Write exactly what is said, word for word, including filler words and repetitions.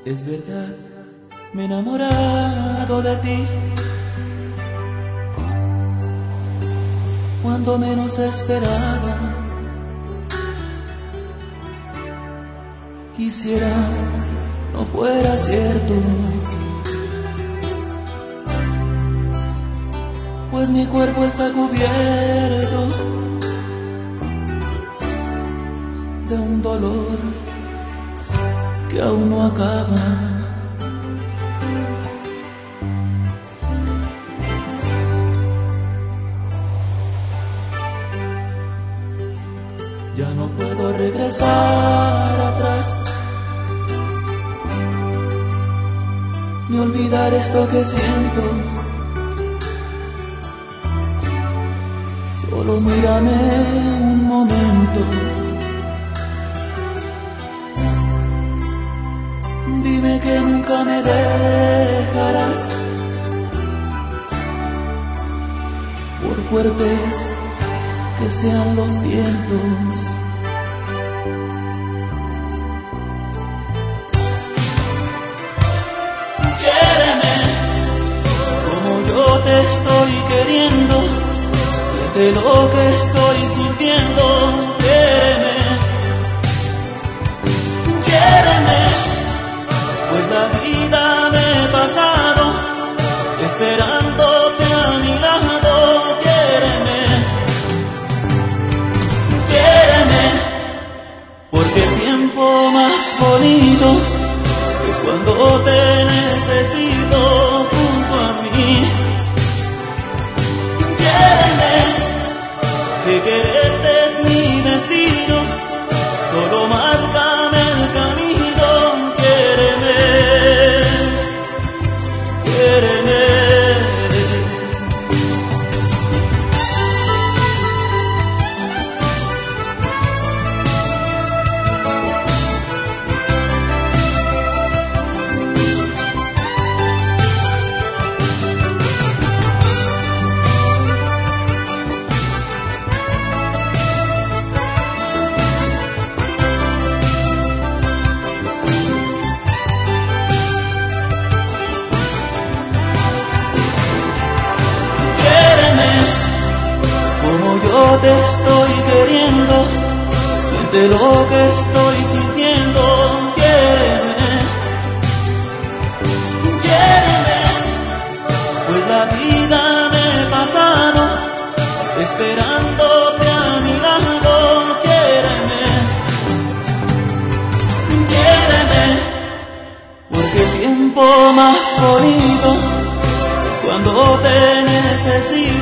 Es verdad, me he enamorado de ti cuando menos esperaba. Quisiera no fuera cierto, pues mi cuerpo está cubierto de un dolor que aún no acaba. Ya no puedo regresar atrás, ni olvidar esto que siento. Solo mírame un momento, dime que nunca me dejarás, por fuertes que sean los vientos. Quiéreme como yo te estoy queriendo, siente lo que estoy sintiendo. Quiéreme, quiéreme, pues la vida me he pasado esperándote a mi lado. Quiéreme, quiéreme, porque el tiempo más bonito es cuando te necesito junto a mí. Quiéreme, que quererte es mi destino, solo márcame el camino. Quiéreme, quiéreme. Yo te estoy queriendo, siente lo que estoy sintiendo. Quiéreme, quiéreme, pues la vida me he pasado esperándote a mi lado. Quiéreme, quiéreme, porque el tiempo más bonito es cuando te necesito.